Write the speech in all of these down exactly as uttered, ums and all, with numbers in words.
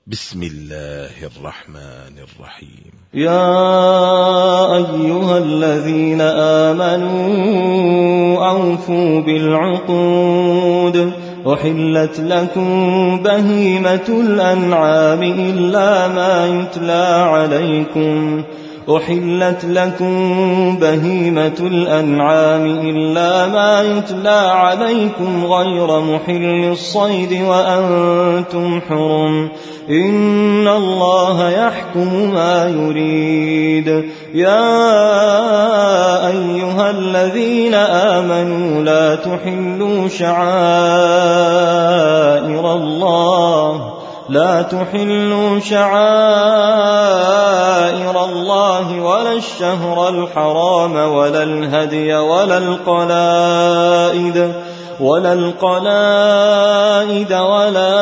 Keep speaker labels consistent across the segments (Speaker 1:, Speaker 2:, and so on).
Speaker 1: بسم الله الرحمن الرحيم.
Speaker 2: يا أيها الذين آمنوا أوفوا بالعقود أحلت لكم بهيمة الأنعام إلا ما يتلى عليكم أحلت لكم بهيمة الأنعام إلا ما يتلى عليكم غير محل الصيد وأنتم حرم إن الله يحكم ما يريد. يا أيها الذين آمنوا لا تحلوا شعائر الله لا تحلوا شعائر الله ولا الشهر الحرام ولا الهدي ولا القلائد ولا القلائد ولا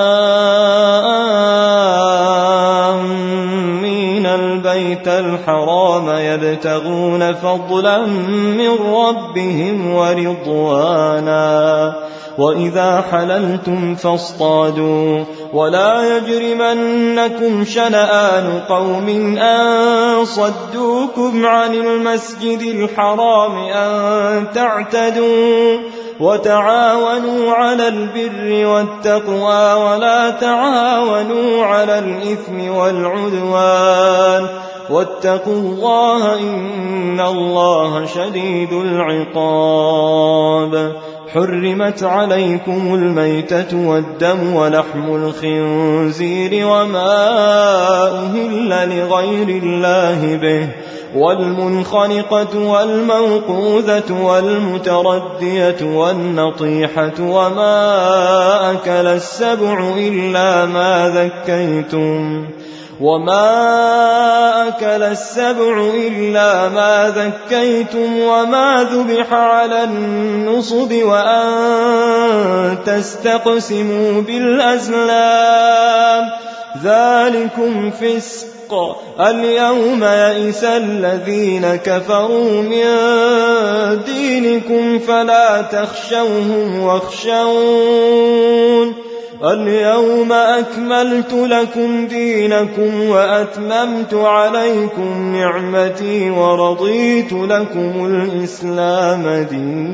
Speaker 2: آمين البيت الحرام يبتغون فضلا من ربهم ورضوانا وإذا حللتم فاصطادوا ولا يجرمنكم شنآن قوم أن صدوكم عن المسجد الحرام أن تعتدوا وتعاونوا على البر والتقوى ولا تعاونوا على الإثم والعدوان واتقوا الله إن الله شديد العقاب. حرمت عليكم الميتة والدم ولحم الخنزير وما أهل لغير الله به والمنخنقة والموقوذة والمتردية والنطيحة وما أكل السبع إلا ما ذكيتم وما أكل السبع إلا ما ذكيتم وما ذبح على النصب وأن تستقسموا بالأزلام ذلكم فسق. اليوم يئس الذين كفروا من دينكم فلا تخشوهم واخشون اليوم أكملت لكم دينكم وأتممت عليكم نعمتي ورضيت لكم الإسلام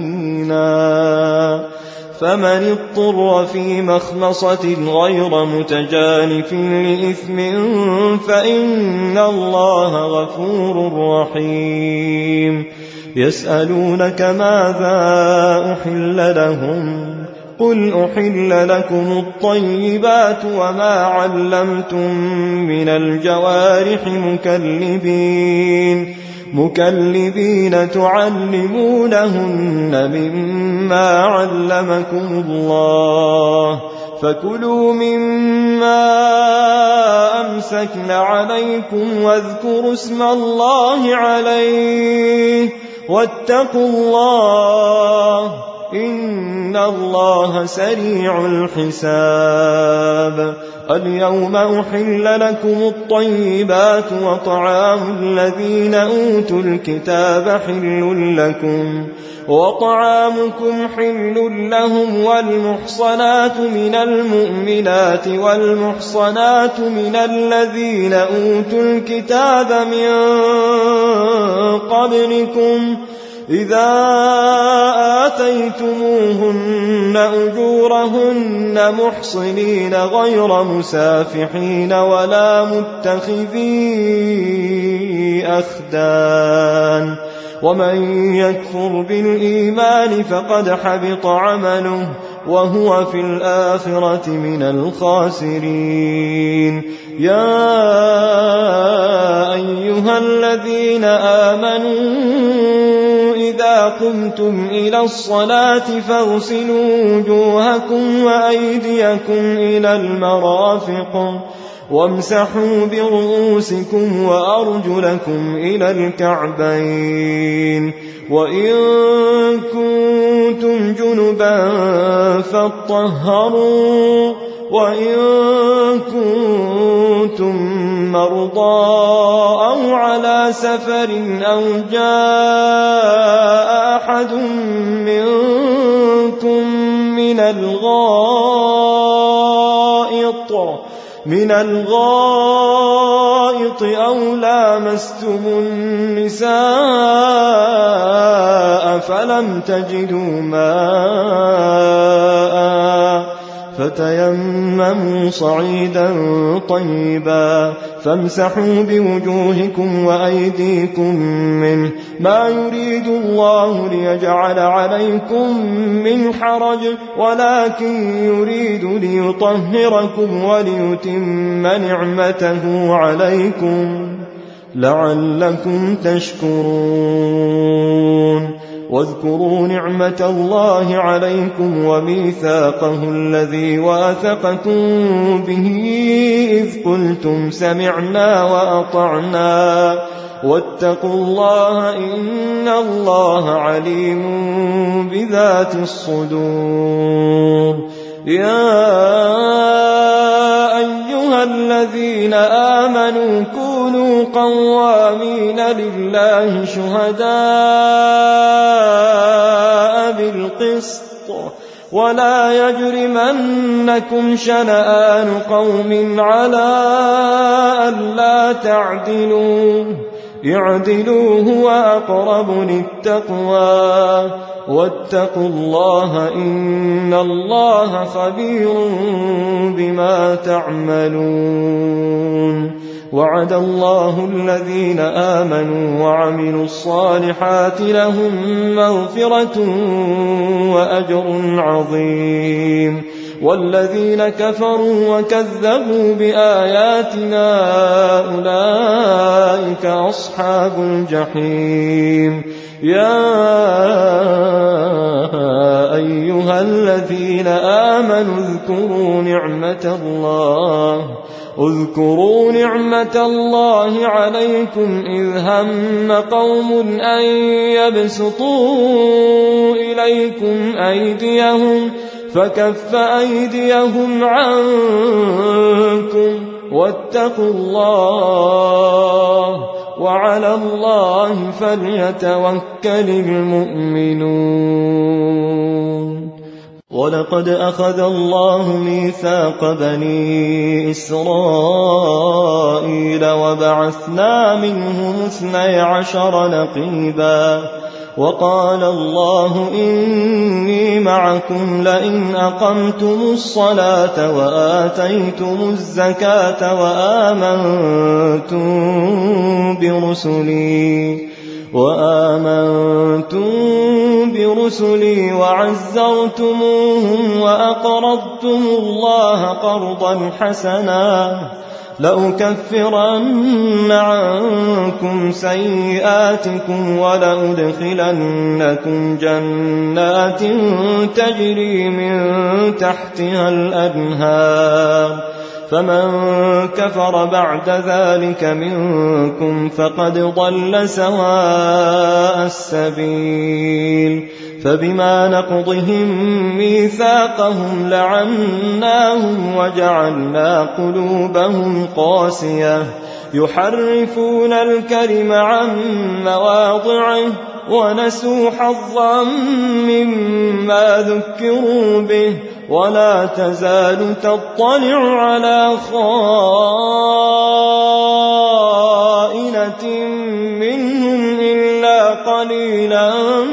Speaker 2: دينا. فمن اضطر في مخمصة غير متجانف لإثم فإن الله غفور رحيم. يسألونك ماذا أحل لهم قل أحل لكم الطيبات وما علمتم من الجوارح مكلبين مكلبين تعلمونهن مما علمكم الله فكلوا مما أمسكن عليكم واذكروا اسم الله عليه واتقوا الله إن الله سريع الحساب. اليوم أحل لكم الطيبات وطعام الذين أوتوا الكتاب حل لكم وطعامكم حل لهم والمحصنات من المؤمنات والمحصنات من الذين أوتوا الكتاب من قبلكم إذا آتيتموهن أجورهن محصنين غير مسافحين ولا متخذي أخدان ومن يكفر بالإيمان فقد حبط عمله وهو في الآخرة من الخاسرين. يا أيها الذين آمنوا إذا قمتم إلى الصلاة فاغسلوا وجوهكم وأيديكم إلى المرافق وامسحوا برؤوسكم وأرجلكم إلى الكعبين وإن كنتم جنبا فاطهروا وإن كنتم مرضى أو على سفر أو جاء أحد منكم من الغائط من الغائط أو لامستم النساء فلم تجدوا ماء فتيمموا صعيدا طيبا فامسحوا بوجوهكم وأيديكم منه ما يريد الله ليجعل عليكم من حرج ولكن يريد ليطهركم وليتم نعمته عليكم لعلكم تشكرون واذكروا نعمة الله عليكم وميثاقه الذي واثقكم به إذ قلتم سمعنا وأطعنا واتقوا الله إن الله عليم بذات الصدور يا أيها الذين آمنوا كونوا قوامين لله شهداء بالقسط ولا يجرمنكم شنآن قوم على ألا تعدلوا اعدلوا هو أقرب للتقوى واتقوا الله إن الله خبير بما تعملون وعد الله الذين آمنوا وعملوا الصالحات لهم مغفرة وأجر عظيم والذين كفروا وكذبوا بآياتنا أولئك أصحاب الجحيم يا أيها الذين آمنوا اذكروا نعمة الله اذكروا نعمة الله عليكم إذ هم قوم أن يبسطوا إليكم أيديهم فكف أيديهم عنكم واتقوا الله وعلى الله فليتوكل المؤمنون ولقد أخذ الله ميثاق بني إسرائيل وبعثنا منهم اثني عشر نقيبا وقال الله إني معكم لئن أقمتم الصلاة وآتيتم الزكاة وآمنتم برسلي وآمنتم برسلي وعزرتموهم وأقرضتم الله قرضا حسنا لأكفرن عنكم سيئاتكم ولأدخلنكم جنات تجري من تحتها الأنهار فمن كفر بعد ذلك منكم فقد ضل سواء السبيل فبما نقضهم ميثاقهم لعناهم وجعلنا قلوبهم قاسية يحرفون الكلم عن مواضعه ونسوا حظا مما ذكروا به ولا تزال تطلع على خائنة منهم إلا قليلا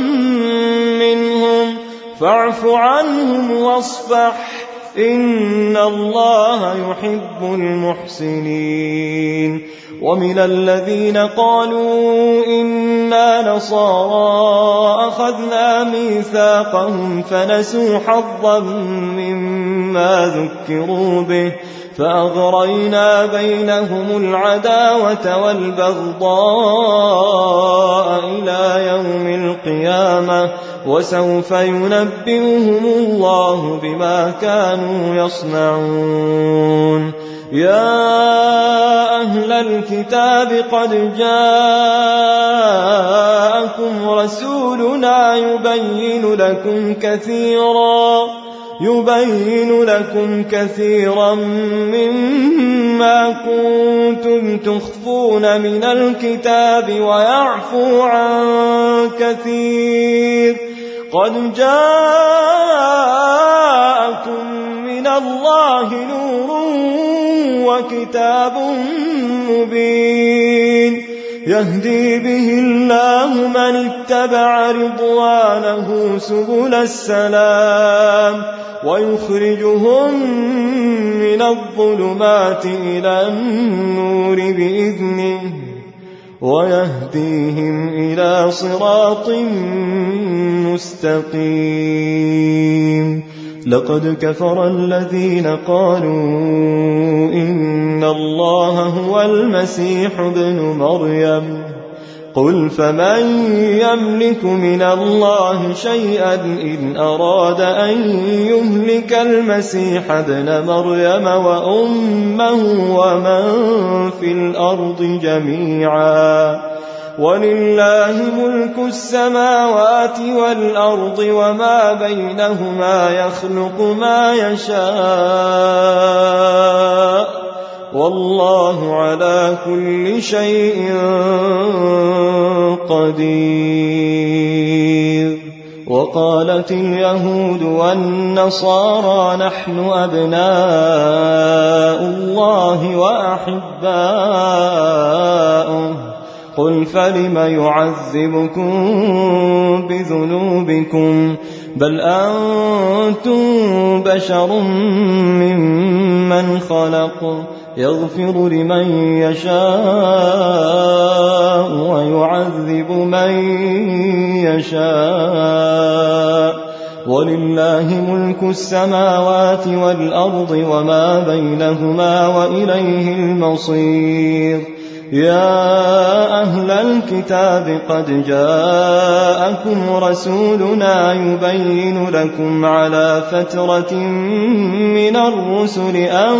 Speaker 2: منهم فاعف عنهم واصفح إن الله يحب المحسنين ومن الذين قالوا إنا نصارى أخذنا ميثاقهم فنسوا حظا مما ذكروا به فأغرينا بينهم العداوة والبغضاء إلى يوم القيامة وسوف ينبئهم الله بما كانوا يصنعون يا أهل الكتاب قد جاءكم رسولنا يبين لكم كثيرا يبين لكم كثيرا مما كنتم تخفون من الكتاب ويعفو عن كثير قد جاءكم من الله نور وكتاب مبين يهدي به الله من اتبع رضوانه سبل السلام ويخرجهم من الظلمات إلى النور بإذنه ويهديهم إلى صراط مستقيم لقد كفر الذين قالوا إن الله هو المسيح ابن مريم قل فمن يملك من الله شيئا إن أراد أن يهلك المسيح ابن مريم وأمه ومن في الأرض جميعا ولله ملك السماوات والأرض وما بينهما يخلق ما يشاء والله على كل شيء قدير وقالت اليهود والنصارى نحن أبناء الله وأحباؤه قل فلم يعذبكم بذنوبكم بل أنتم بشر ممن خلق يغفر لمن يشاء ويعذب من يشاء ولله ملك السماوات والأرض وما بينهما وإليه المصير يا أهل الكتاب قد جاءكم رسولنا يبين لكم على فترة من الرسل أن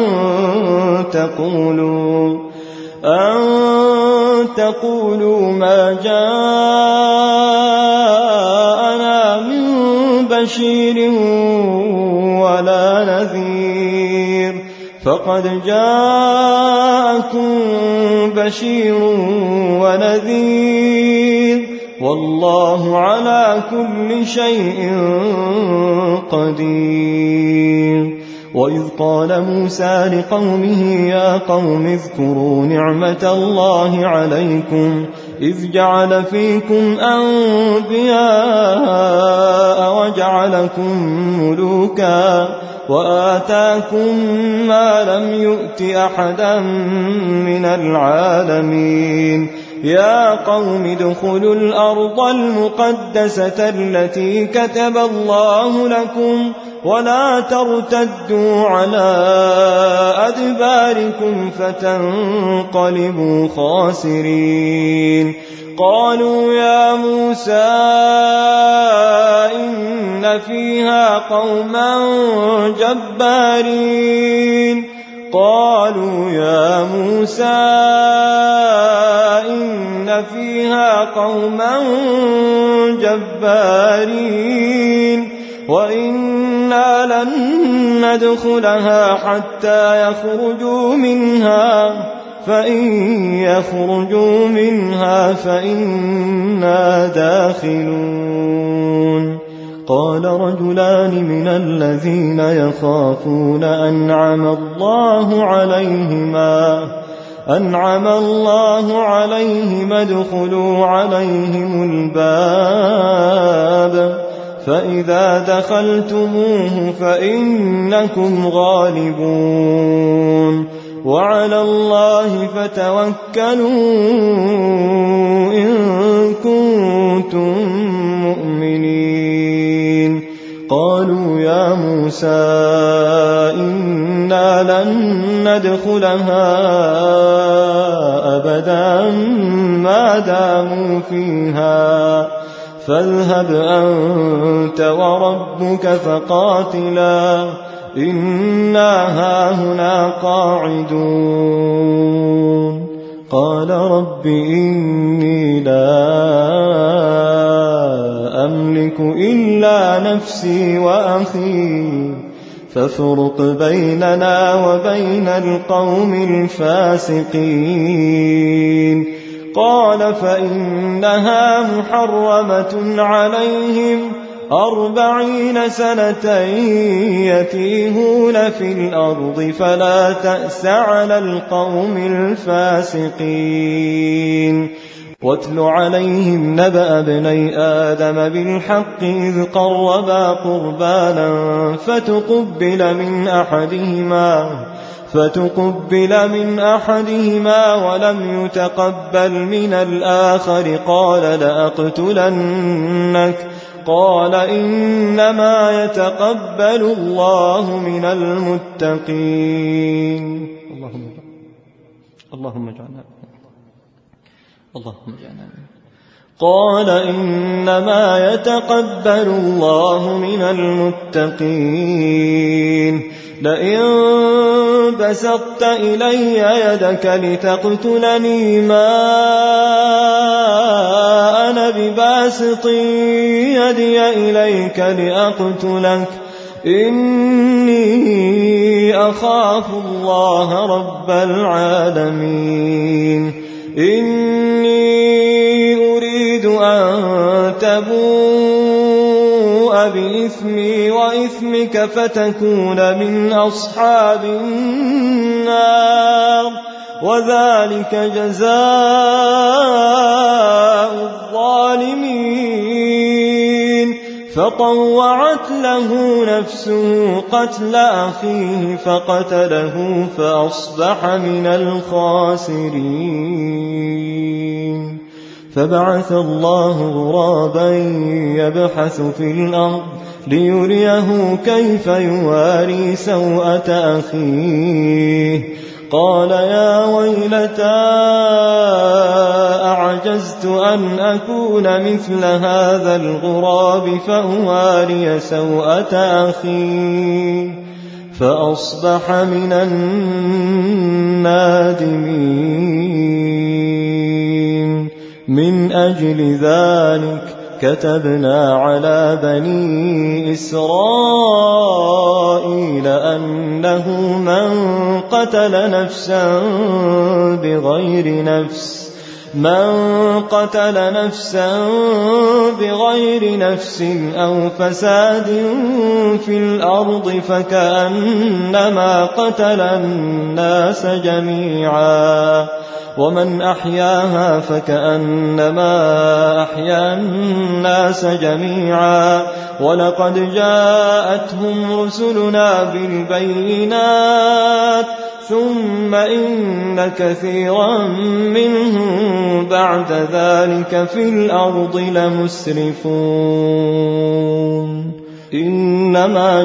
Speaker 2: تقولوا أن تقولوا ما جاءنا من بشير ولا نذير فقد جاءكم بشير ونذير والله على كل شيء قدير وإذ قال موسى لقومه يا قوم اذكروا نعمة الله عليكم إذ جعل فيكم أنبياء وجعلكم ملوكا وآتاكم ما لم يؤت أحدا من العالمين يا قوم ادخلوا الأرض المقدسة التي كتب الله لكم ولا ترتدوا على أدباركم فتنقلبوا خاسرين قالوا يا موسى إن فيها قوما جبارين قالوا يا موسى إن فيها قوما جبارين وإنا لن ندخلها حتى يخرجوا منها فإن يخرجوا منها فإنا داخلون قال رجلان من الذين يخافون أنعم الله عليهما أنعم الله عليهم ادخلوا عليهم الباب فإذا دخلتموه فإنكم غالبون وعلى الله فتوكلوا إن كنتم مؤمنين قالوا يا موسى إنا لن ندخلها أبدا ما داموا فيها فاذهب أنت وربك فقاتلا إنا هاهنا قاعدون قال رب إني لا أملك إلا نفسي وأخي فافرق بيننا وبين القوم الفاسقين قال فإنها محرمة عليهم أربعين سنة يتيهون في الأرض فلا تأس على القوم الفاسقين. واتل عليهم نبأ ابني آدم بالحق إذ قربا قربانا فتقبل من أحدهما فتقبل من أحدهما ولم يتقبل من الآخر قال لأقتلنك قال إنما يتقبل الله من المتقين. اللهم اللهم اجعلنا اللهم اجعلنا قال إنما يتقبل الله من المتقين. لئن بسطت إلي يدك لتقتلني ما أنا بباسط يدي إليك لأقتلك إني أخاف الله رب العالمين. إني أريد أن تبوء بإثمي وإثمك فتكون من أصحاب النار وذلك جزاء الظالمين. فطوعت له نفسه قتل أخيه فقتله فأصبح من الخاسرين. فبعث الله غرابا يبحث في الأرض ليريه كيف يواري سوءة أخيه قال يا ويلتى أعجزت أن أكون مثل هذا الغراب فأواري سوءة أخي فأصبح من النادمين. من أجل ذلك كتبنا على بني إسرائيل أنه من قتل نفسا بغير نفس من قتل نفسا بغير نفس أو فساد في الأرض فكأنما قتل الناس جميعا ومن أحياها فكأنما أحيا الناس جميعا. ولقد جاءتهم رسلنا بالبينات ثم إن كثيرا منهم بعد ذلك في الأرض لمسرفون. إنما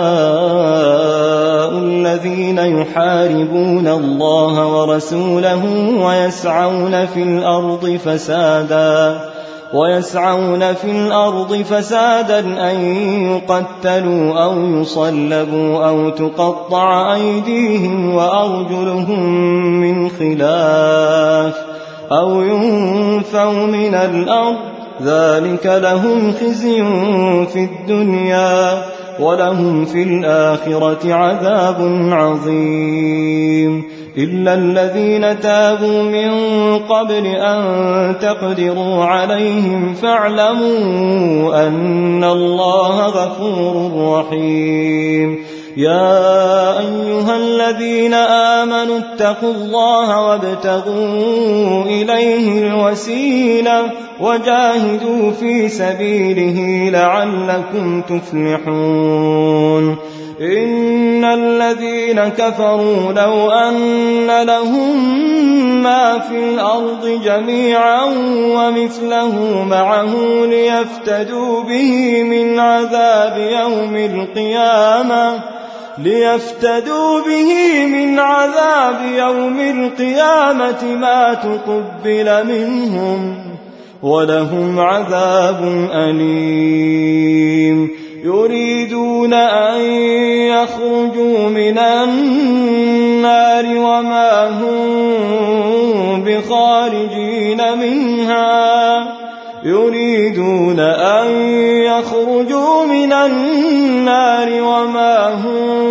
Speaker 2: جزاء الذين يحاربون الله ورسوله ويسعون في الأرض فسادا ويسعون في الأرض فسادا أن يقتلوا أو يصلبوا أو تقطع أيديهم وأرجلهم من خلاف أو ينفوا من الأرض ذلك لهم خزي في الدنيا ولهم في الآخرة عذاب عظيم. إلا الذين تابوا من قبل أن تقدروا عليهم فاعلموا أن الله غفور رحيم. يا أيها الذين آمنوا اتقوا الله وابتغوا إليه الوسيلة وجاهدوا في سبيله لعلكم تفلحون. إن الذين كفروا لو أن لهم ما في الأرض جميعا ومثله معه ليفتدوا به من عذاب يوم القيامة ليفتدوا به من عذاب يوم القيامة ما تقبل منهم ولهم عذاب أليم. يريدون أن يخرجوا من النار وما هم بخارجين منها يريدون أن يخرجوا من النار وما هم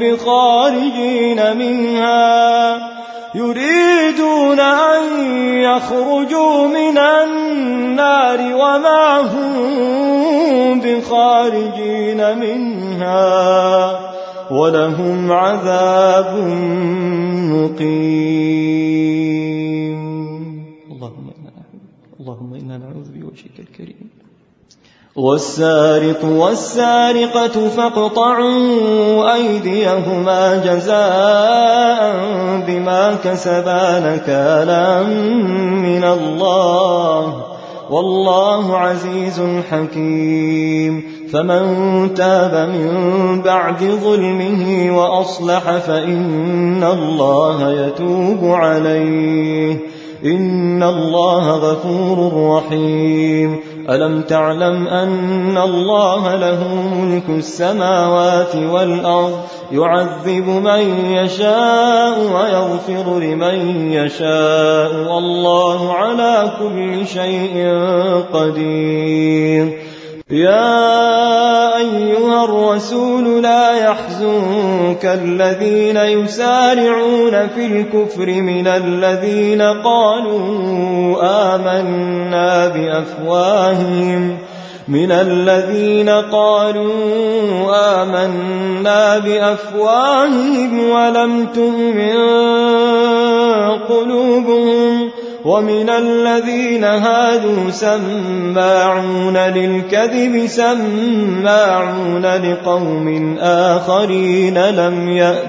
Speaker 2: بخارجين منها يريدون أن يخرجوا من النار وما هم بخارجين منها ولهم عذاب مقيم. اللهم اللهم إنا نعوذ بوجهك الكريم. والسارق والسارقة فاقطعوا أيديهما جزاء بما كسبا نكالا من الله والله عزيز حكيم. فمن تاب من بعد ظلمه وأصلح فإن الله يتوب عليه إن الله غفور رحيم. ألم تعلم أن الله له ملك السماوات والأرض يعذب من يشاء ويغفر لمن يشاء والله على كل شيء قدير. يا أيها الرسول لا يحزنك الذين يسارعون في الكفر من الذين قالوا آمنا بأفواههم من الذين قالوا آمنا بأفواههم ولم تؤمن قلوبهم ومن الذين هادوا سماعون للكذب سماعون لقوم آخرين لم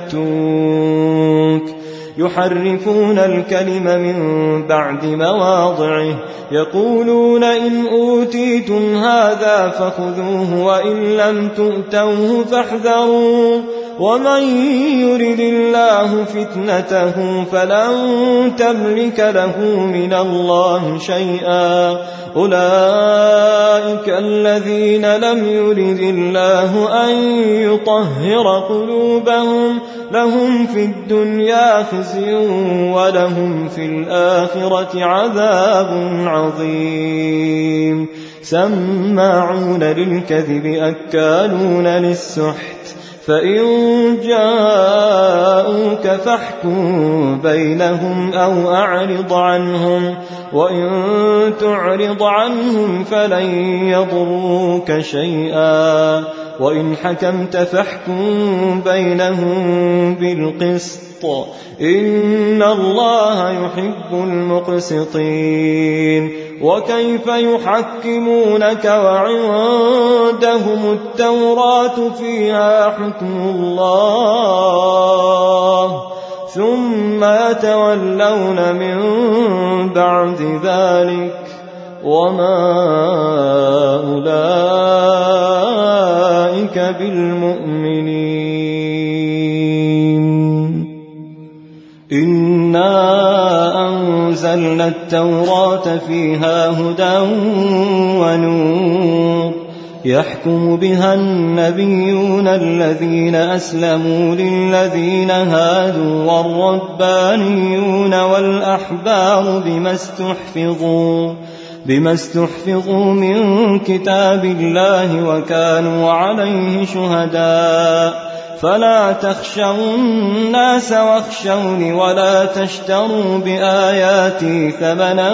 Speaker 2: يأتوك يحرفون الكلم من بعد مواضعه يقولون إن أوتيتم هذا فخذوه وإن لم تؤتوه فاحذروا ومن يرد الله فتنته فلن تملك له من الله شيئا أولئك الذين لم يرد الله أن يطهر قلوبهم لهم في الدنيا خزي ولهم في الآخرة عذاب عظيم. سماعون للكذب أكالون للسحت فإن جاءوك فاحكم بينهم أو أعرض عنهم وإن تعرض عنهم فلن يضروك شيئا وإن حكمت فاحكم بينهم بالقسط إن الله يحب المقسطين. وكيف يحكمونك وعندهم التوراة فيها حكم الله ثم يتولون من بعد ذلك وما أولئك بالمؤمنين. إنا أنزلنا التوراة فيها هدى ونور يحكم بها النبيون الذين أسلموا للذين هادوا والربانيون والأحبار بما استحفظوا بما استحفظوا من كتاب الله وكانوا عليه شهداء فلا تخشوا الناس واخشوني ولا تشتروا بآياتي ثمنا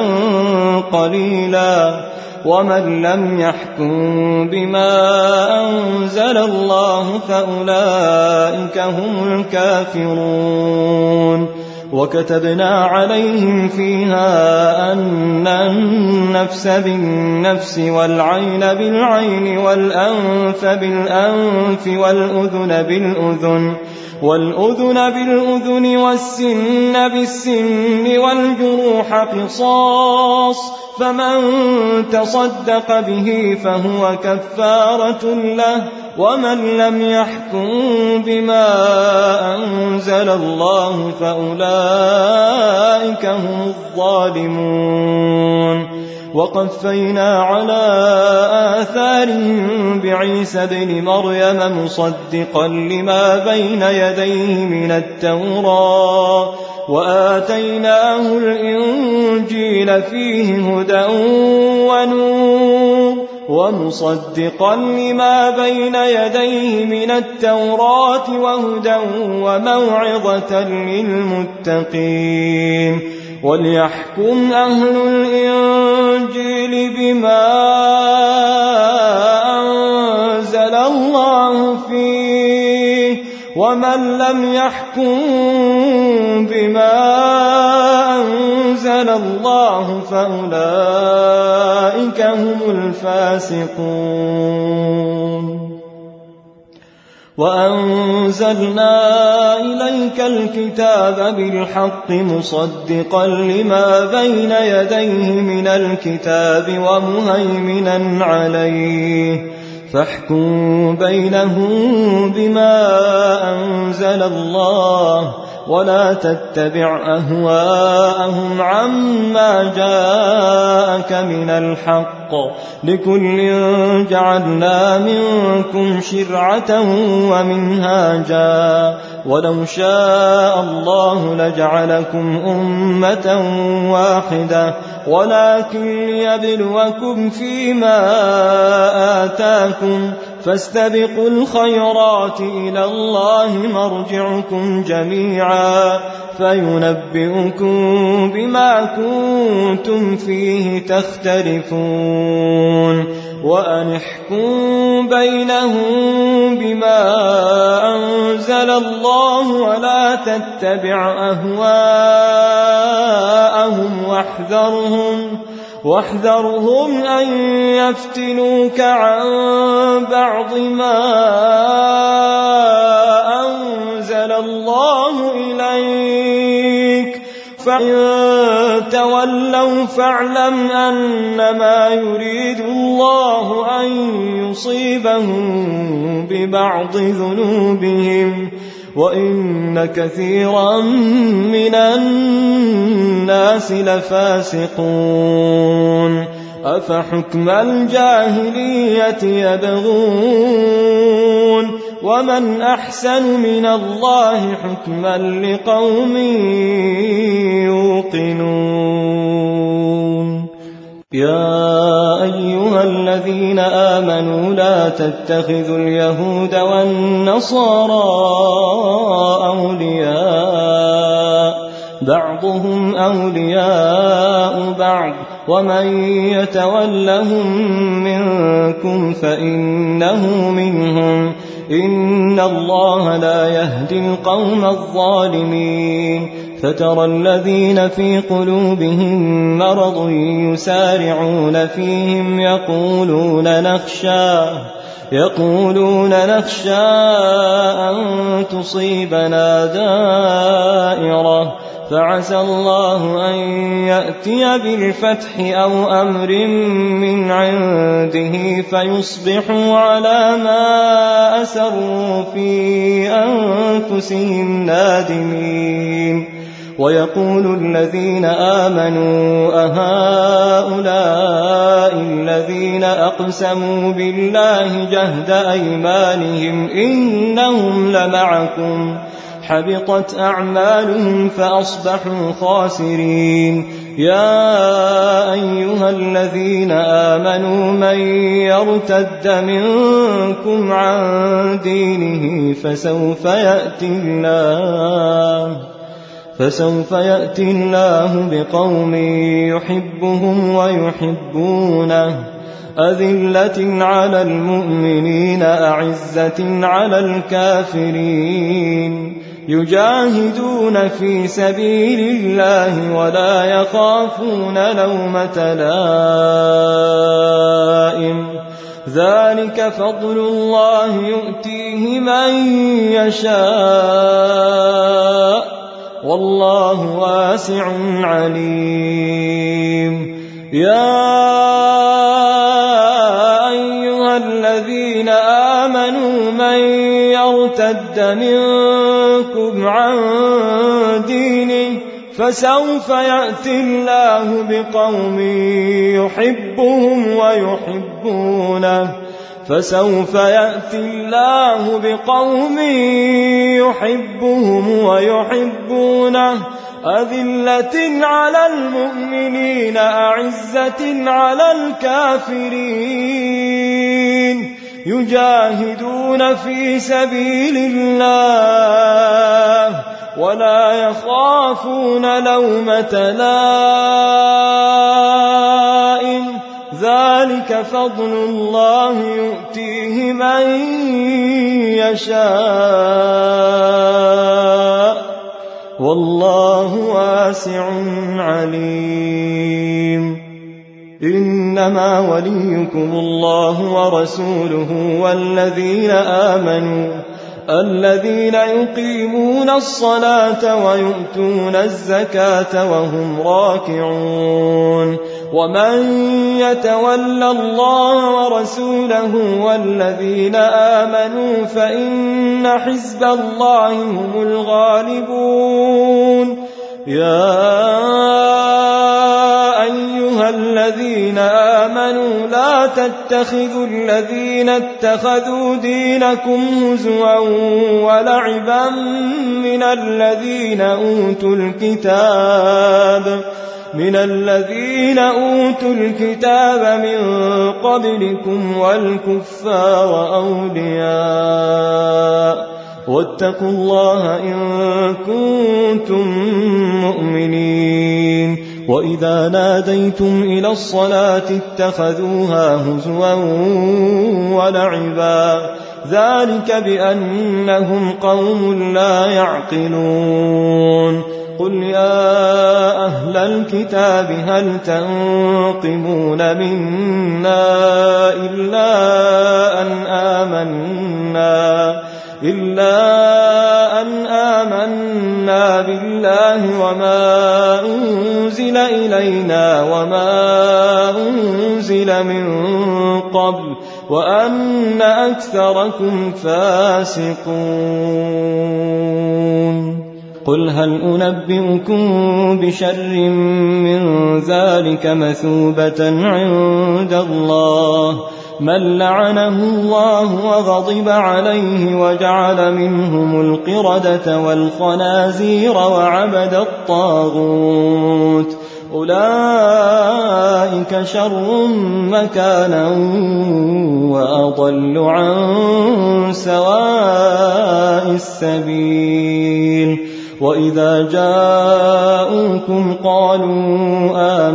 Speaker 2: قليلا ومن لم يحكم بما أنزل الله فأولئك هم الكافرون. وكتبنا عليهم فيها أن النفس بالنفس والعين بالعين والأنف بالأنف والأذن بالأذن والأذن بالأذن والسن بالسن والجروح قصاص فمن تصدق به فهو كفارة له ومن لم يحكم بما أنزل الله فأولئك هم الظالمون. وقفينا على آثارهم بعيسى ابن مريم مصدقا لما بين يديه من التوراة وآتيناه الإنجيل فيه هدى ونور ومصدقا لما بين يديه من التوراة وهدى وموعظة للمتقين. وليحكم أهل الإنجيل بما أنزل الله فيه ومن لم يحكم بما أنزل الله فأولئك هم الفاسقون وأنزلنا إليك الكتاب بالحق مصدقا لما بين يديه من الكتاب ومهيمنا عليه فاحكم بينهم بما أنزل الله ولا تتبع أهواءهم عما جاءك من الحق لكل جعلنا منكم شرعة ومنهاجا ولو شاء الله لجعلكم أمة واحدة ولكن ليبلوكم فيما آتاكم فاستبقوا الخيرات إلى الله مرجعكم جميعا فينبئكم بما كنتم فيه تختلفون وأن احكم بينهم بما أنزل الله ولا تتبع أهواءهم واحذرهم واحذرهم أن يفتنوك عن بعض ما أنزل الله إليك فإن تولوا فاعلم أنما يريد الله أن يصيبهم ببعض ذنوبهم وإن كثيرا من الناس لفاسقون أفحكم الجاهلية يبغون ومن أحسن من الله حكما لقوم يوقنون يا أيها الذين آمنوا لا تتخذوا اليهود والنصارى أولياء بعضهم أولياء بعض ومن يتولهم منكم فإنه منهم إن الله لا يهدي القوم الظالمين فترى الذين في قلوبهم مرض يسارعون فيهم يقولون نخشى يقولون نخشى أن تصيبنا دائرة فعسى الله أن يأتي بالفتح أو أمر من عنده فيصبحوا على ما أسروا في أنفسهم نادمين ويقول الذين آمنوا أهؤلاء الذين أقسموا بالله جهد أيمانهم إنهم لمعكم حبطت أعمالهم فأصبحوا خاسرين يا أيها الذين آمنوا من يرتد منكم عن دينه فسوف يأتي الله فسوف يأتي الله بقوم يحبهم ويحبونه أذلة على المؤمنين أعزة على الكافرين يجاهدون في سبيل الله ولا يخافون لومة لائم ذلك فضل الله يؤتيه من يشاء والله واسع عليم يا أيها الذين آمنوا من يرتد منكم عن دينه فسوف يأتي الله بقوم يحبهم ويحبونه فسوف يأتي الله بقوم يحبهم ويحبونه أذلة على المؤمنين أعزة على الكافرين يجاهدون في سبيل الله ولا يخافون لومة لائم ذلك فضل الله يؤتيه من يشاء والله واسع عليم إنما وليكم الله ورسوله والذين آمنوا الذين يقيمون الصلاة ويؤتون الزكاة وهم راكعون ومن يتول الله ورسوله والذين آمنوا فإن حزب الله هم الغالبون يا أيها الذين آمنوا لا تتخذوا الذين اتخذوا دينكم هزوا ولعبا من الذين أوتوا الكتاب من الذين أوتوا الكتاب من قبلكم والكفار أولياء واتقوا الله إن كنتم مؤمنين وإذا ناديتم إلى الصلاة اتخذوها هزوا ولعبا ذلك بأنهم قوم لا يعقلون قل يا أهل الكتاب هل تنقمون منا إلا أن آمنا إلا أن آمنا بالله وما أنزل إلينا وما أنزل من قبل وأن أكثركم فاسقون قل هل أنبئكم بشر من ذلك مثوبة عند الله من لعنه الله وغضب عليه وجعل منهم القردة والخنازير وعبد الطاغوت أولئك شر مكانا وأضل عن سواء السبيل وإذا جاءوكم قالوا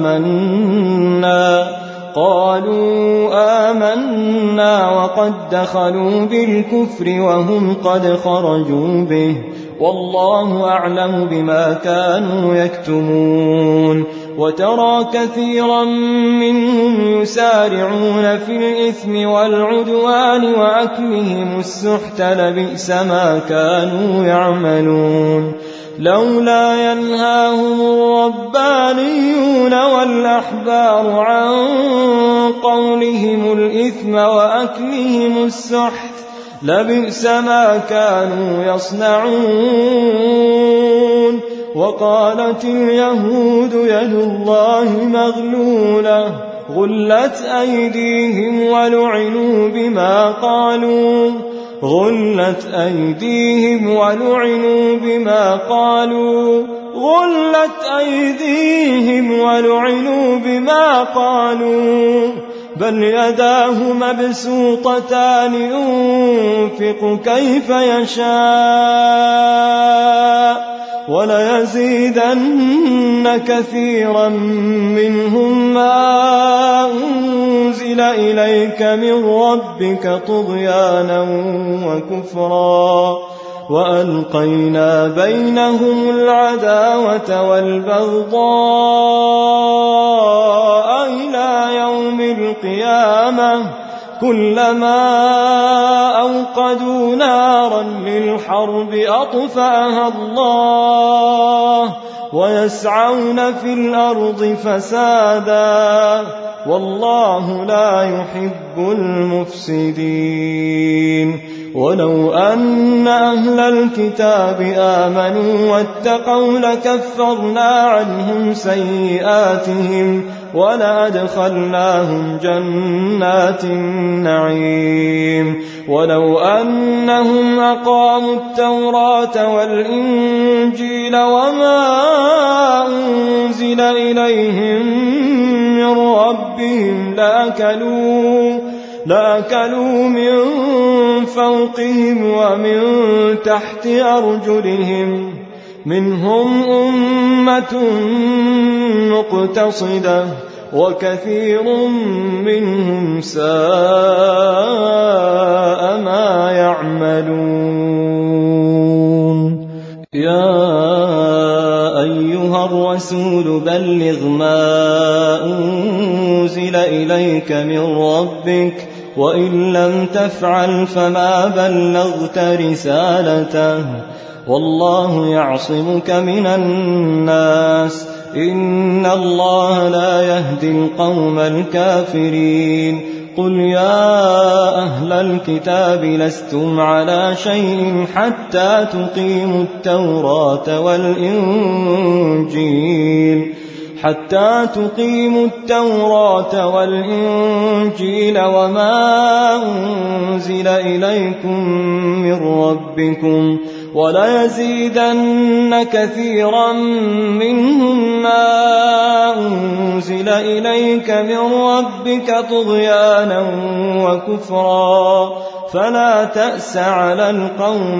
Speaker 2: آمنا قالوا آمنا وقد دخلوا بالكفر وهم قد خرجوا به والله أعلم بما كانوا يكتمون وترى كثيرا منهم يسارعون في الإثم والعدوان وأكلهم السحت لبئس ما كانوا يعملون لولا ينهاهم الربانيون والأحبار عن قولهم الإثم وأكلهم السحت لبئس ما كانوا يصنعون وقالت اليهود يد الله مغلولة غلت أيديهم ولعنوا بما قالوا غلت أيديهم ولعنوا بما قالوا غلت أيديهم ولعنوا بما قالوا بل يداه مبسوطتان ينفق كيف يشاء وليزيدن كثيرا منهم ما أنزل إليك من ربك طغيانا وكفرا وألقينا بينهم العداوة والبغضاء إلى يوم القيامة كلما أوقدوا نارا للحرب أطفأها الله ويسعون في الأرض فسادا والله لا يحب المفسدين ولو أن أهل الكتاب آمنوا واتقوا لكفرنا عنهم سيئاتهم ولأدخلناهم جنات النعيم ولو أنهم أقاموا التوراة والإنجيل وما أنزل إليهم من ربهم لأكلوا لأكلوا من فوقهم ومن تحت أرجلهم منهم أمة مقتصدة وكثير منهم ساء ما يعملون. يا أيها الرسول بلغ ما أنزل إليك من ربك وإن لم تفعل فما بلغت رسالته والله يعصمك من الناس إن الله لا يهدي القوم الكافرين. قل يا أهل الكتاب لستم على شيء حتى تقيموا التوراة والإنجيل حتى تقيموا التوراة والإنجيل وما أنزل إليكم من ربكم وليزيدن كثيرا منهم ما أنزل إليك من ربك طغيانا وكفرا فلا تأس على القوم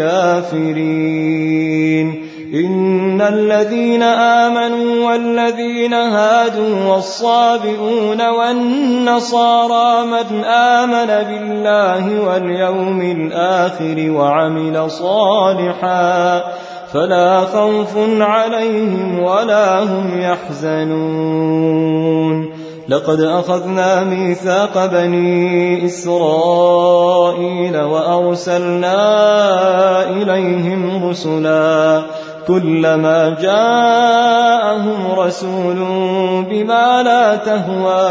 Speaker 2: الكافرين. إن الذين آمنوا والذين هادوا والصابئون والنصارى من آمن بالله واليوم الآخر وعمل صالحا فلا خوف عليهم ولا هم يحزنون. لقد أخذنا ميثاق بني إسرائيل وأرسلنا إليهم رسلا كلما جاءهم رسول بما لا تهوى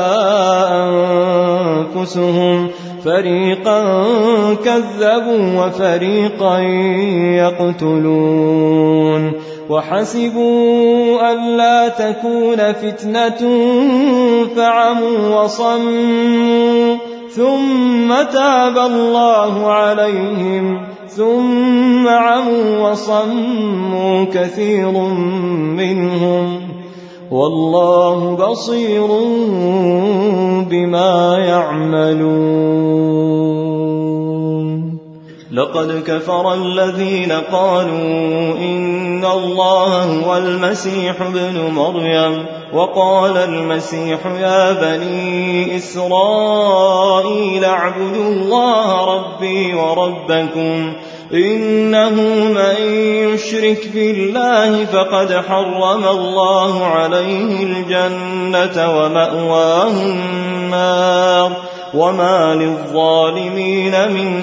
Speaker 2: أنفسهم فريقا كذبوا وفريقا يقتلون وحسبوا ألا تكون فتنة فعموا وصموا ثم تاب الله عليهم ثم عموا وصموا كثير منهم والله بصير بما يعملون. لقد كفر الذين قالوا إن الله هو المسيح ابن مريم وقال المسيح يا بني إسرائيل اعبدوا الله ربي وربكم إنه من يشرك بالله فقد حرم الله عليه الجنة ومأواه النار وما للظالمين من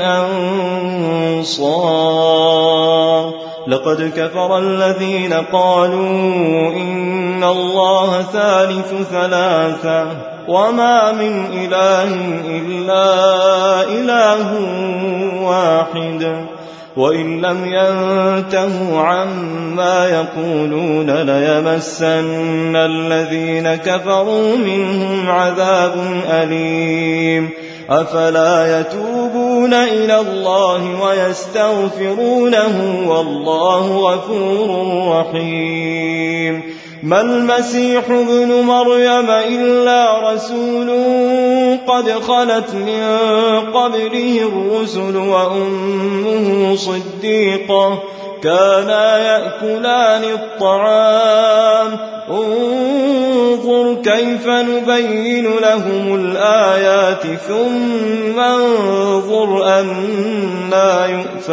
Speaker 2: أنصار. لقد كفر الذين قالوا إن الله ثالث ثلاثة وما من إله إلا إله واحد وإن لم ينتهوا عما يقولون ليمسن الذين كفروا منهم عذاب أليم. أفلا يتوبون إلى الله ويستغفرونه والله غفور رحيم. ما المسيح ابن مريم إلا رسول قد خلت من قبله الرسل وأمه صديقة كانا يأكلان الطعام انظر كيف نبين لهم الآيات ثم انظر أنى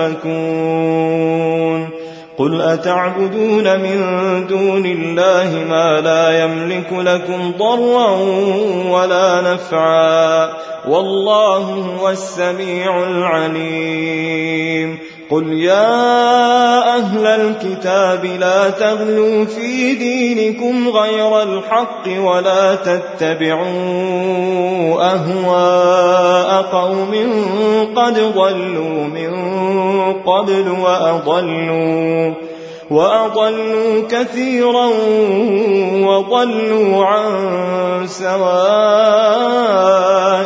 Speaker 2: يؤفكون. قل أتعبدون من دون الله ما لا يملك لكم ضرا ولا نفعا والله هو السميع العليم. قل يا أهل الكتاب لا تغلوا في دينكم غير الحق ولا تتبعوا أهواء قوم قد ضلوا من قبل وأضلوا وأضلوا كثيرا وضلوا عن سواء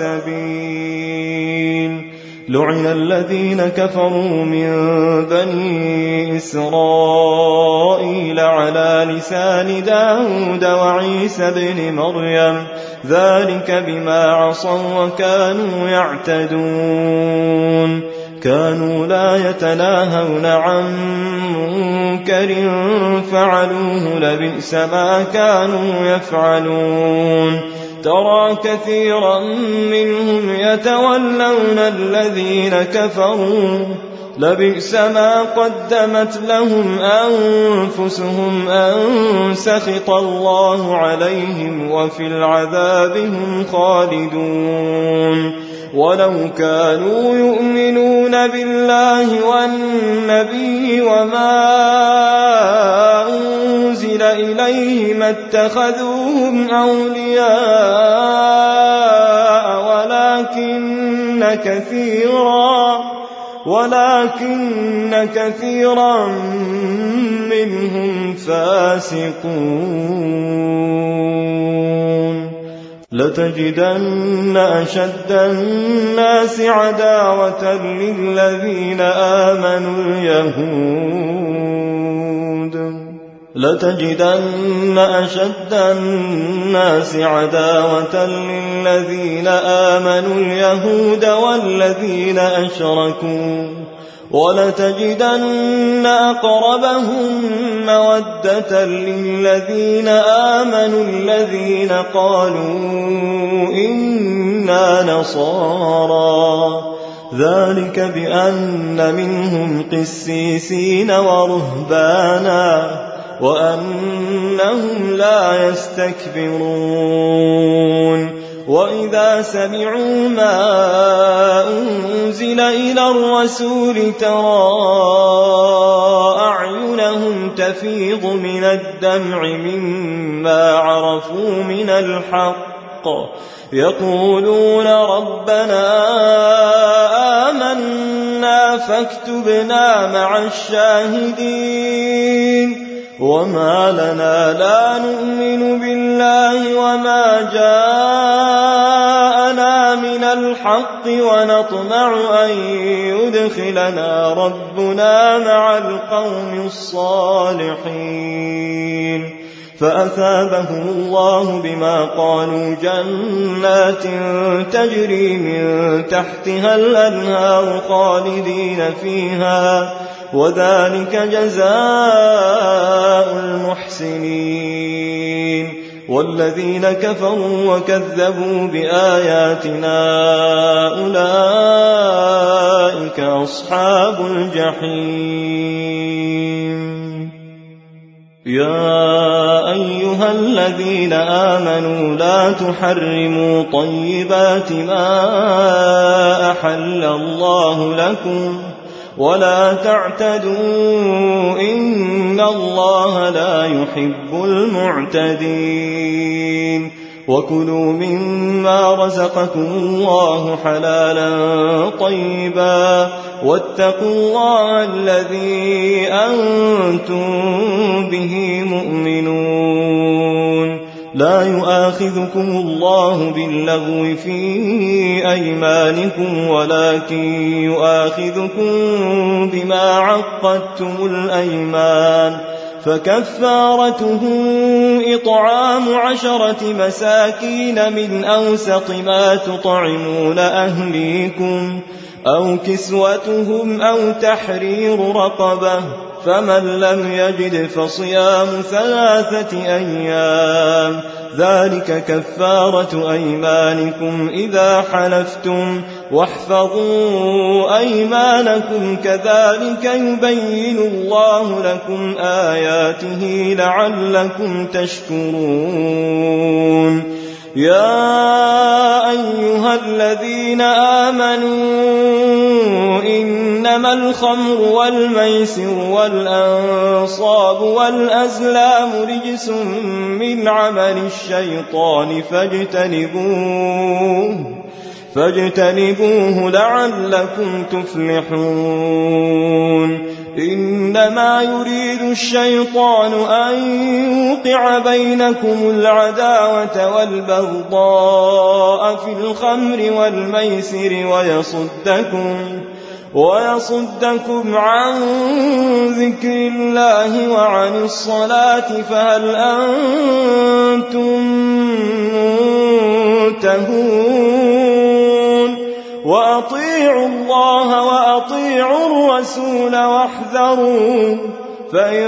Speaker 2: السبيل. لعن الذين كفروا من بني إسرائيل على لسان داود وعيسى بن مريم ذلك بما عصوا وكانوا يعتدون. كانوا لا يتناهون عن منكر فعلوه لبئس ما كانوا يفعلون ترى كثيرا منهم يتولون الذين كفروا لبئس ما قدمت لهم أنفسهم أن سخط الله عليهم وفي العذاب هم خالدون ولو كانوا يؤمنون بالله والنبي وما أنزل إليه ما اتخذوهم أولياء ولكن كثيرا ولكن كثيرا منهم فاسقون لتجدن أشد الناس عداوة للذين آمنوا اليهود لتجدن أشد الناس عداوة للذين آمنوا اليهود والذين أشركوا ولتجدن أقربهم مودة للذين آمنوا الذين قالوا إنا نصارى ذلك بأن منهم قسيسين ورهبانا وأنهم لا يستكبرون وإذا سمعوا ما أنزل إلى الرسول ترى أعينهم تفيض من الدمع مما عرفوا من الحق يقولون ربنا آمنا فاكتبنا مع الشاهدين وما لنا لا نؤمن بالله وما جاءنا من الحق ونطمع أن يدخلنا ربنا مع القوم الصالحين فأثابهم الله بما قالوا جنات تجري من تحتها الأنهار خالدين فيها وذلك جزاء المحسنين والذين كفروا وكذبوا بآياتنا أولئك أصحاب الجحيم يا أيها الذين آمنوا لا تحرموا طيبات ما أحل الله لكم ولا تعتدوا إن الله لا يحب المعتدين وكلوا مما رزقكم الله حلالا طيبا واتقوا الله الذي أنتم به مؤمنون لا يؤاخذكم الله باللغو في أيمانكم ولكن يؤاخذكم بما عقدتم الأيمان فكفارته إطعام عشرة مساكين من أوسط ما تطعمون أهليكم أو كسوتهم أو تحرير رقبة فمن لم يجد فصيام ثلاثة أيام ذلك كفارة أيمانكم إذا حلفتم واحفظوا أيمانكم كذلك يبين الله لكم آياته لعلكم تشكرون يا أيها الذين آمنوا إنما الخمر والميسر والأنصاب والأزلام رجس من عمل الشيطان فاجتنبوه فاجتنبوه لعلكم تفلحون إنما يريد الشيطان أن يوقع بينكم العداوة والبغضاء في الخمر والميسر ويصدكم ويصدكم عن ذكر الله وعن الصلاة فهل أنتم منتهون وأطيعوا الله وأطيعوا الرسول واحذروا فإن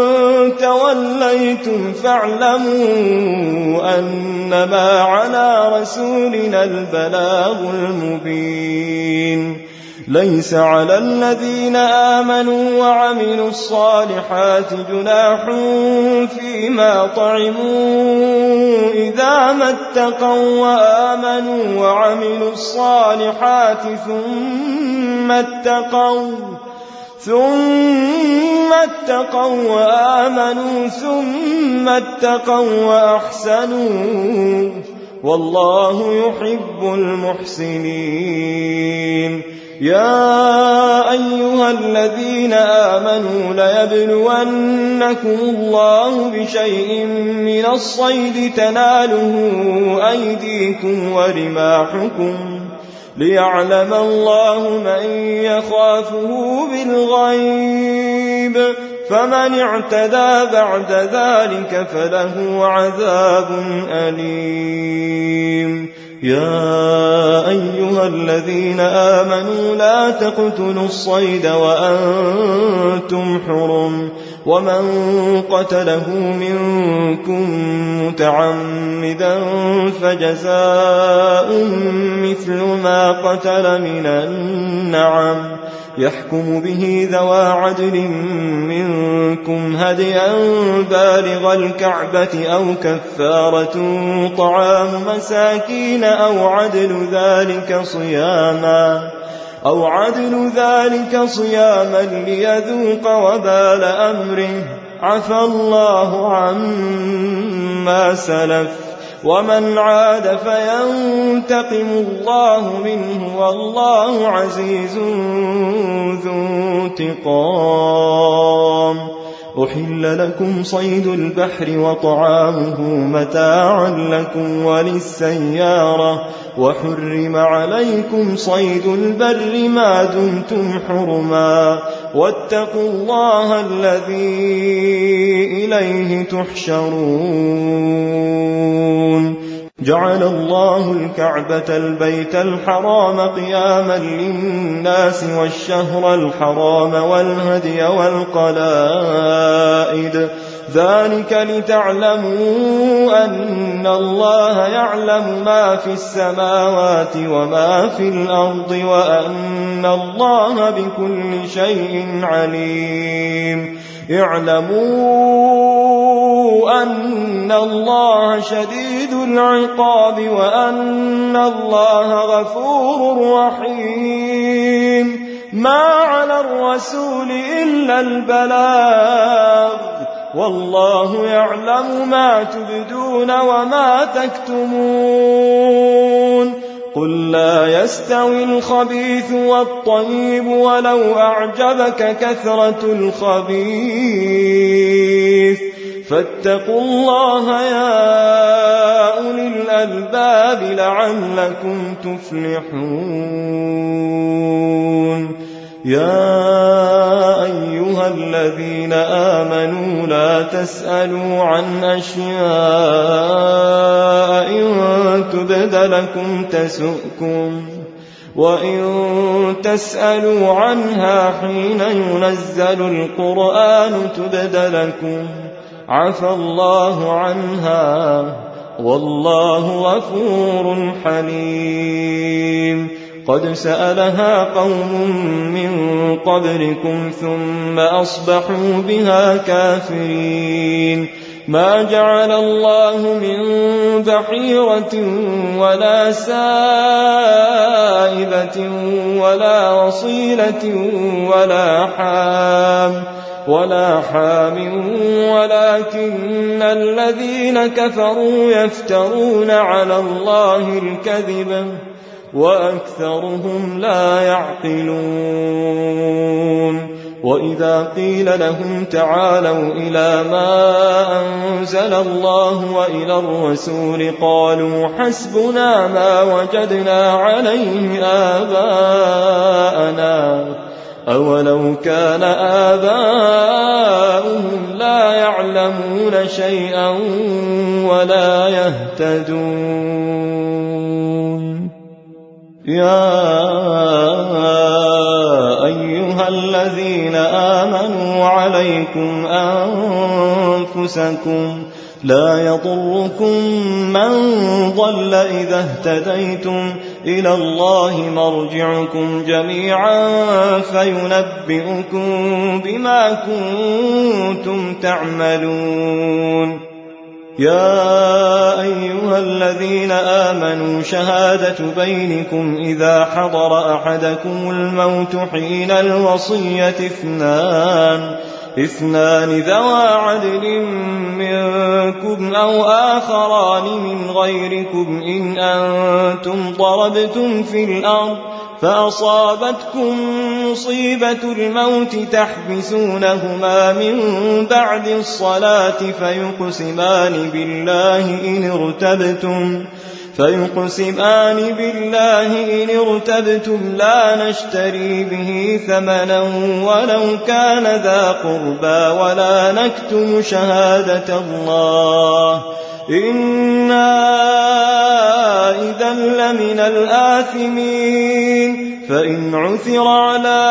Speaker 2: توليتم فاعلموا أنما على رسولنا البلاغ المبين ليس على الذين آمنوا وعملوا الصالحات جناح فيما طعموا إذا ما اتقوا وآمنوا وعملوا الصالحات ثم اتقوا ثم اتقوا وآمنوا ثم اتقوا وأحسنوا والله يحب المحسنين يا أيها الذين آمنوا ليبلونكم الله بشيء من الصيد تناله أيديكم ورماحكم ليعلم الله من يخافه بالغيب فمن اعتدى بعد ذلك فله عذاب أليم يا أيها الذين آمنوا لا تقتلوا الصيد وأنتم حرم ومن قتله منكم متعمدا فجزاء مثل ما قتل من النعم يحكم به ذوى عدل منكم هديا بالغ الكعبة أو كفارة طعام مساكين أو عدل ذلك صياما أو عدل ذلك صياما ليذوق وبال أمره عفى الله عما سلف ومن عاد فينتقم الله منه والله عزيز ذو انتقام أحل لكم صيد البحر وطعامه متاعا لكم وللسيارة وحرم عليكم صيد البر ما دمتم حرما واتقوا الله الذي إليه تحشرون جعل الله الكعبة البيت الحرام قياما للناس والشهر الحرام والهدي والقلائد ذلك لتعلموا أن الله يعلم ما في السماوات وما في الأرض وأن الله بكل شيء عليم اعلموا أن الله شديد العقاب وأن الله غفور رحيم ما على الرسول إلا البلاغ والله يعلم ما تبدون وما تكتمون قل لا يستوي الخبيث والطيب ولو أعجبك كثرة الخبيث فاتقوا الله يا أولي الألباب لعلكم تفلحون يا أيها الذين آمنوا لا تسألوا عن أشياء إن تبد لكم تسؤكم وإن تسألوا عنها حين ينزل القرآن تبد لكم عفى الله عنها والله غفور حليم قد سألها قوم من قبلكم ثم أصبحوا بها كافرين ما جعل الله من بحيرة ولا سائبة ولا وصيلة ولا حام ولا حام ولكن الذين كفروا يفترون على الله الكذب وأكثرهم لا يعقلون وإذا قيل لهم تعالوا إلى ما أنزل الله وإلى الرسول قالوا حسبنا ما وجدنا عليه آباءنا أولو كان آباؤهم لا يعلمون شيئا ولا يهتدون يا أيها الذين آمنوا عليكم أنفسكم لا يضركم من ضل إذا اهتديتم إلى الله مرجعكم جميعا فينبئكم بما كنتم تعملون. يا أيها الذين آمنوا شهادة بينكم إذا حضر أحدكم الموت حين الوصية اثنان اثنان ذوى عدل منكم أو آخران من غيركم إن أنتم ضربتم في الأرض فأصابتكم مصيبة الموت تحبسونهما من بعد الصلاة فيقسمان بالله إن ارتبتم فيقسمان بالله إن ارتبتم لا نشتري به ثمنا ولو كان ذا قربى ولا نكتم شهادة الله إنا إذا لمن الآثمين. فإن عثر على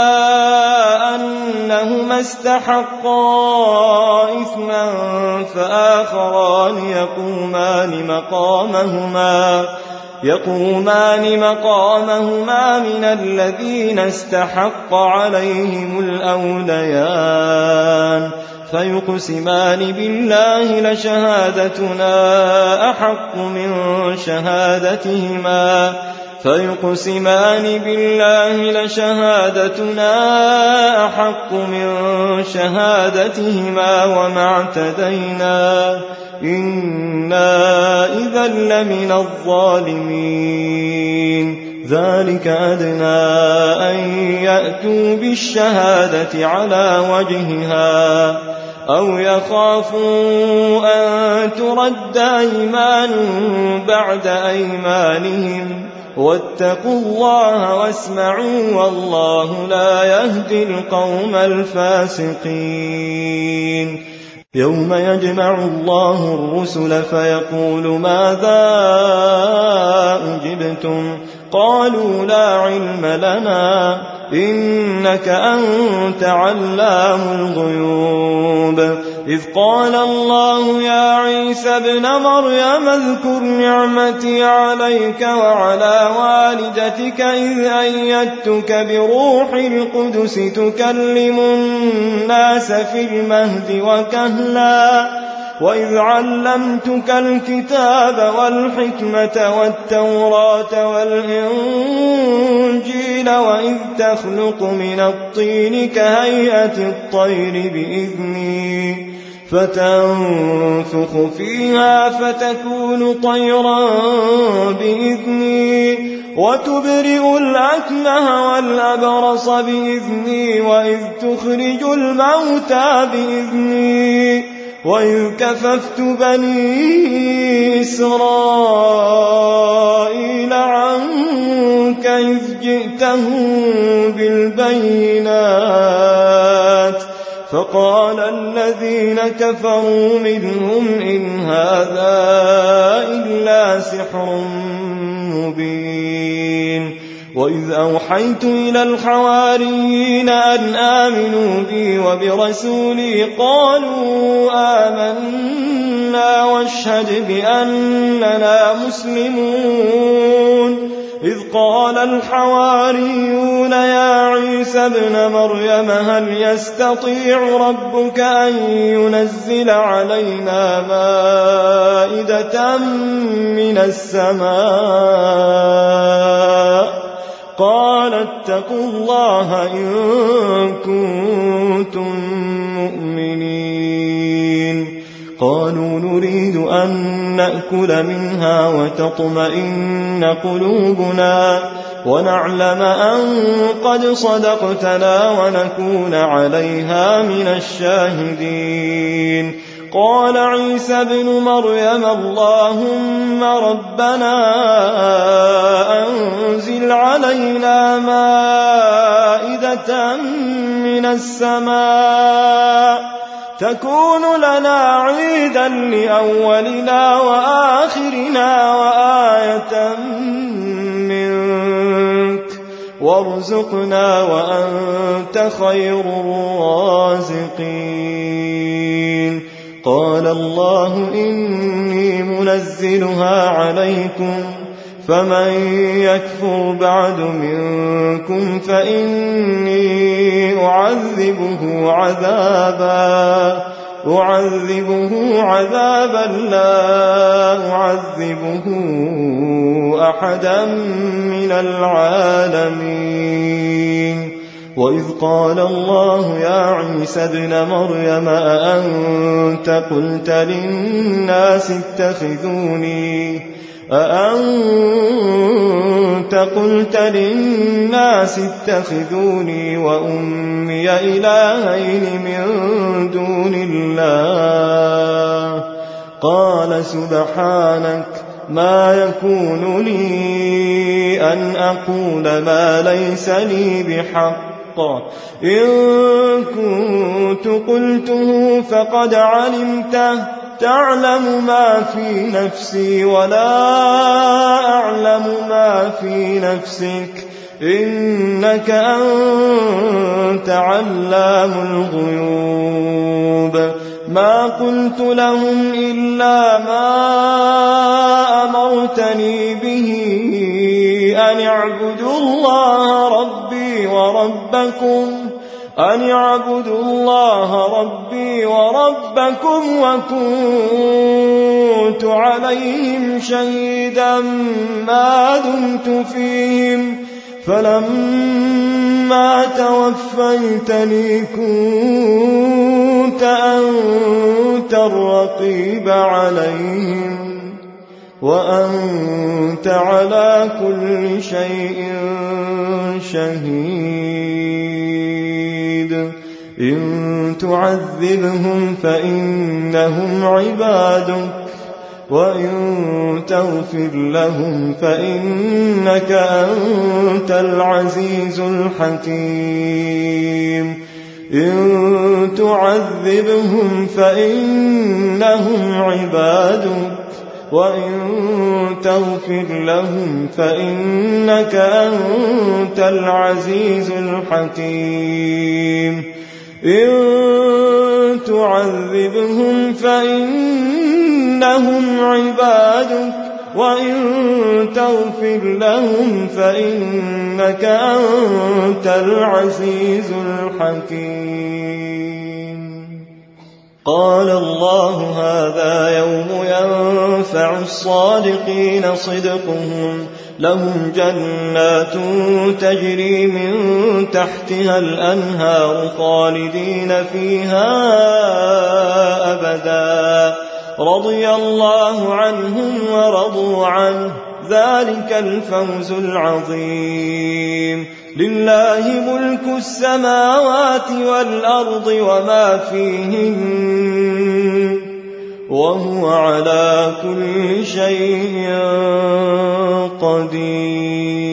Speaker 2: أنهما استحقا إثما فآخران يقومان مقامهما يقومان مقامهما من الذين استحق عليهم الأوليان فيقسمان بالله لشهادتنا أحق من شهادتهما فيقسمان بالله لشهادتنا أحق من شهادتهما وما اعتدينا إنا إذا لمن الظالمين. ذلك أدنى أن يأتوا بالشهادة على وجهها أو يخافوا أن ترد أيمان بعد أيمانهم واتقوا الله واسمعوا والله لا يهدي القوم الفاسقين. يوم يجمع الله الرسل فيقول ماذا أجبتم قالوا لا علم لنا إنك أنت علام الغيوب. إذ قال الله يا عيسى ابن مريم اذكر نعمتي عليك وعلى والدتك إذ أيدتك بروح القدس تكلم الناس في المهد وكهلا وإذ علمتك الكتاب والحكمة والتوراة والإنجيل وإذ تخلق من الطين كهيئة الطير بإذني فتنفخ فيها فتكون طيرا بإذني وتبرئ الأكمه والأبرص بإذني وإذ تخرج الموتى بإذني وإذ كففت بني إسرائيل عنك إذ جئتهم بالبينات فقال الذين كفروا منهم إن هذا إلا سحر مبين. وإذ أوحيت إلى الحواريين أن آمنوا بي وبرسولي قالوا آمنا واشهد بأننا مسلمون. إذ قال الحواريون يا عيسى ابن مريم هل يستطيع ربك أن ينزل علينا مائدة من السماء قال اتقوا الله إن كنتم مؤمنين. قالوا نريد أن نأكل منها وتطمئن قلوبنا ونعلم أن قد صدقتنا ونكون عليها من الشاهدين. قال عيسى ابن مريم اللهم ربنا أنزل علينا مائدة من السماء تكون لنا عيدا لأولنا وآخرنا وآية منك وارزقنا وأنت خير الرازقين. قال الله إني منزلها عليكم فمن يكفر بعد منكم فإني أعذبه عذابا أعذبه عذابا لا أعذبه أحدا من العالمين. وإذ قال الله يا عيسى ابن مريم أأنت قلت للناس اتخذوني أأنت قلت للناس اتخذوني وأمي إلهين من دون الله قال سبحانك ما يكون لي أن أقول ما ليس لي بحق إن كنت قلته فقد علمته تعلم ما في نفسي ولا أعلم ما في نفسك إنك أنت علام الغيوب. ما قلت لهم إلا ما أمرتني به أن اعبدوا الله ربي وربكم أن اعبدوا الله ربي وربكم وكنت عليهم شهيدا ما دمت فيهم فلما توفيتني كنت أنت الرقيب عليهم وأنت على كل شيء شهيد. إن تعذبهم فإنهم عبادك وإن تغفر لهم فإنك أنت العزيز الحكيم. إن تعذبهم فإنهم عبادك وإن تغفر لهم فإنك أنت العزيز الحكيم. إن تعذبهم فإنهم عبادك وإن تغفر لهم فإنك أنت العزيز الحكيم. قال الله هذا يوم ينفع الصادقين صدقهم لهم جنات تجري من تحتها الأنهار خالدين فيها أبدا رضي الله عنهم ورضوا عنه ذلك الفوز العظيم. لله ملك السماوات والأرض وما فيهن وهو على كل شيء قدير.